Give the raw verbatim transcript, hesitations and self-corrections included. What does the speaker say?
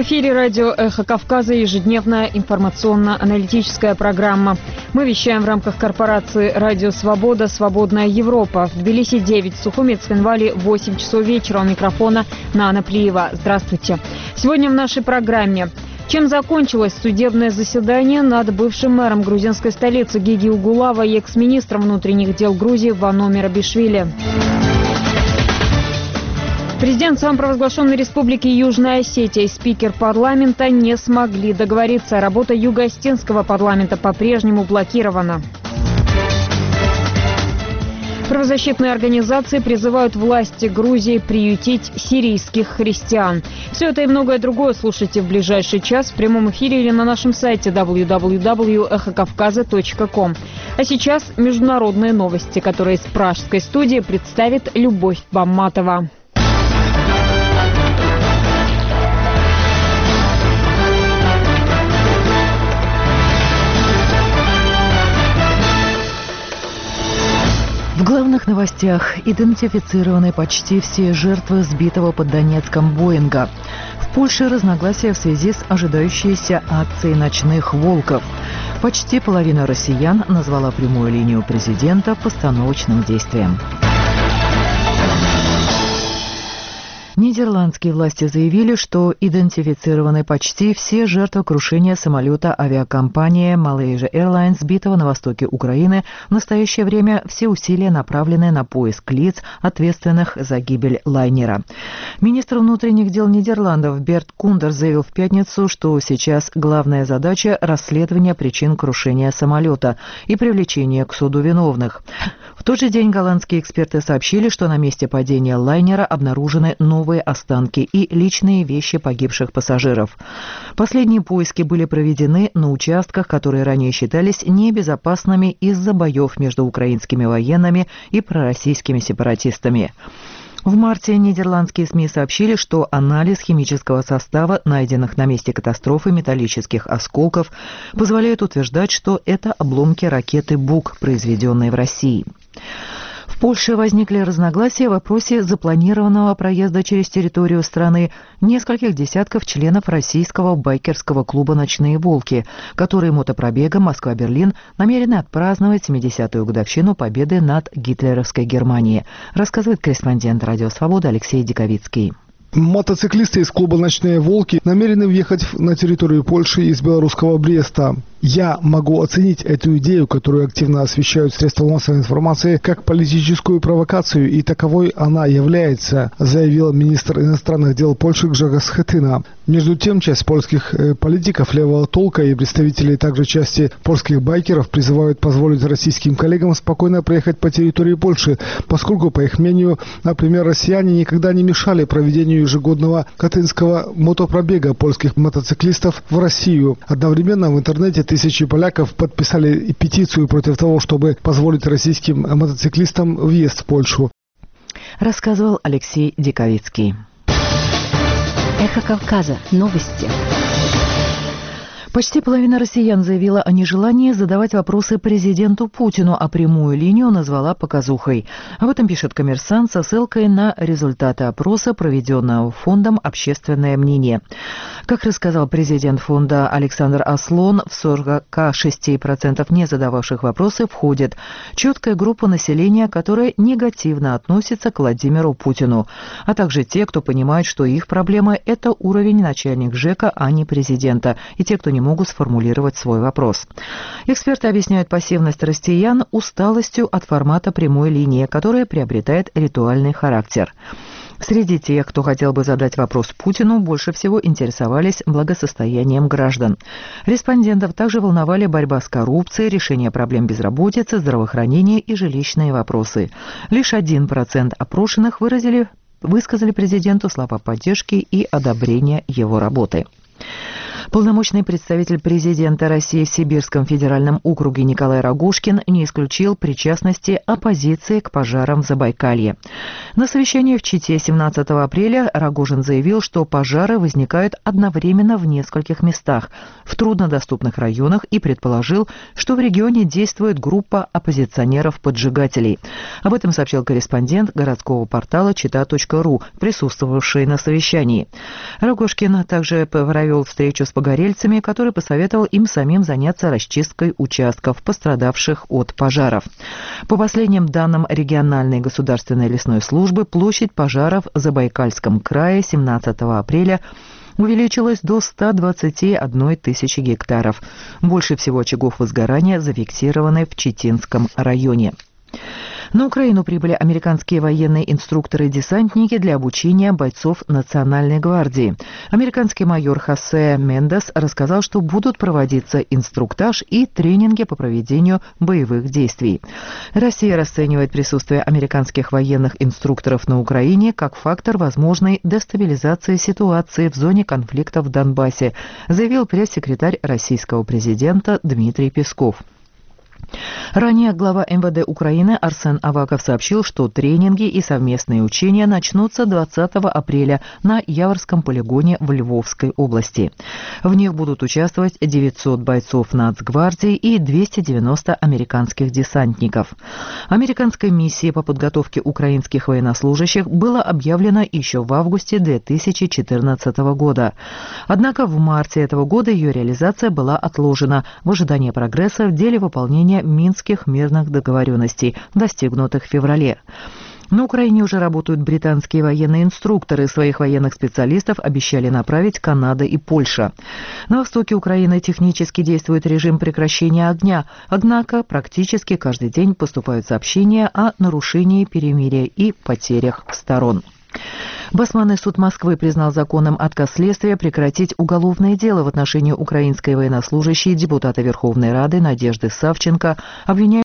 В эфире радио «Эхо Кавказа» ежедневная информационно-аналитическая программа. Мы вещаем в рамках корпорации «Радио Свобода. Свободная Европа». В Тбилиси девять, в Сухуми, Цхинвале восемь часов вечера. У микрофона Нана Плиева. Здравствуйте. Сегодня в нашей программе. Чем закончилось судебное заседание над бывшим мэром грузинской столицы Гиги Угулава и экс-министром внутренних дел Грузии Вано Мерабишвили? Президент самопровозглашенной республики Южная Осетия и спикер парламента не смогли договориться. Работа Юго-Осетинского парламента по-прежнему блокирована. Правозащитные организации призывают власти Грузии приютить сирийских христиан. Все это и многое другое слушайте в ближайший час в прямом эфире или на нашем сайте дабл ю дабл ю дабл ю точка эхо кавказа точка ком. А сейчас международные новости, которые из пражской студии представит Любовь Бамматова. В главных новостях идентифицированы почти все жертвы сбитого под Донецком Боинга. В Польше разногласия в связи с ожидающейся акцией ночных волков. Почти половина россиян назвала прямую линию президента постановочным действием. Нидерландские власти заявили, что идентифицированы почти все жертвы крушения самолета авиакомпании Malaysia Airlines, сбитого на востоке Украины. В настоящее время все усилия направлены на поиск лиц, ответственных за гибель лайнера. Министр внутренних дел Нидерландов Берт Кундер заявил в пятницу, что сейчас главная задача – расследование причин крушения самолета и привлечение к суду виновных. В тот же день голландские эксперты сообщили, что на месте падения лайнера обнаружены новые останки и личные вещи погибших пассажиров. Последние поиски были проведены на участках, которые ранее считались небезопасными из-за боев между украинскими военными и пророссийскими сепаратистами. В марте нидерландские СМИ сообщили, что анализ химического состава, найденных на месте катастрофы металлических осколков, позволяет утверждать, что это обломки ракеты «Бук», произведенной в России. В Польше возникли разногласия в вопросе запланированного проезда через территорию страны нескольких десятков членов российского байкерского клуба «Ночные волки», которые мотопробегом Москва-Берлин намерены отпраздновать семидесятую годовщину победы над гитлеровской Германией, рассказывает корреспондент «Радио Свобода» Алексей Диковицкий. Мотоциклисты из клуба «Ночные волки» намерены въехать на территорию Польши из белорусского Бреста. Я могу оценить эту идею, которую активно освещают средства массовой информации, как политическую провокацию, и таковой она является, заявил министр иностранных дел Польши Grzegorz Schetyna. Между тем, часть польских э, политиков левого толка и представители также части польских байкеров призывают позволить российским коллегам спокойно проехать по территории Польши, поскольку, по их мнению, например, россияне никогда не мешали проведению ежегодного катынского мотопробега польских мотоциклистов в Россию. Одновременно в интернете тысячи поляков подписали петицию против того, чтобы позволить российским мотоциклистам въезд в Польшу. Рассказывал Алексей Диковицкий. Эхо Кавказа. Новости. Почти половина россиян заявила о нежелании задавать вопросы президенту Путину, а прямую линию назвала показухой. Об этом пишет «Коммерсант» со ссылкой на результаты опроса, проведенного фондом «Общественное мнение». Как рассказал президент фонда Александр Аслон, в сорок шесть процентов не задававших вопросы входит четкая группа населения, которая негативно относится к Владимиру Путину, а также те, кто понимает, что их проблема – это уровень начальник ЖЭКа, а не президента, и те, кто не могут сформулировать свой вопрос. Эксперты объясняют пассивность россиян усталостью от формата прямой линии, которая приобретает ритуальный характер. Среди тех, кто хотел бы задать вопрос Путину, больше всего интересовались благосостоянием граждан. Респондентов также волновали борьба с коррупцией, решение проблем безработицы, здравоохранения и жилищные вопросы. Лишь один процент опрошенных выразили, высказали президенту слова поддержки и одобрения его работы. Полномочный представитель президента России в Сибирском федеральном округе Николай Рогожкин не исключил причастности оппозиции к пожарам в Забайкалье. На совещании в Чите семнадцатого апреля Рогожин заявил, что пожары возникают одновременно в нескольких местах, в труднодоступных районах, и предположил, что в регионе действует группа оппозиционеров-поджигателей. Об этом сообщил корреспондент городского портала чита точка ру, присутствовавший на совещании. Рогожкин также провел встречу с погорельцами, который посоветовал им самим заняться расчисткой участков, пострадавших от пожаров. По последним данным региональной государственной лесной службы, площадь пожаров в Забайкальском крае семнадцатого апреля увеличилась до ста двадцати одной тысячи гектаров. Больше всего очагов возгорания зафиксированы в Читинском районе. На Украину прибыли американские военные инструкторы-десантники для обучения бойцов Национальной гвардии. Американский майор Хосе Мендес рассказал, что будут проводиться инструктаж и тренинги по проведению боевых действий. Россия расценивает присутствие американских военных инструкторов на Украине как фактор возможной дестабилизации ситуации в зоне конфликта в Донбассе, заявил пресс-секретарь российского президента Дмитрий Песков. Ранее глава эм вэ дэ Украины Арсен Аваков сообщил, что тренинги и совместные учения начнутся двадцатого апреля на Яворском полигоне в Львовской области. В них будут участвовать девятьсот бойцов Нацгвардии и двести девяносто американских десантников. Американской миссией по подготовке украинских военнослужащих было объявлено еще в августе две тысячи четырнадцатого года. Однако в марте этого года ее реализация была отложена в ожидании прогресса в деле выполнения Минских мирных договоренностей, достигнутых в феврале. На Украине уже работают британские военные инструкторы. Своих военных специалистов обещали направить Канада и Польша. На востоке Украины технически действует режим прекращения огня, однако практически каждый день поступают сообщения о нарушении перемирия и потерях сторон. Басманный суд Москвы признал законным отказ следствия прекратить уголовное дело в отношении украинской военнослужащей депутата Верховной Рады Надежды Савченко, обвиняемой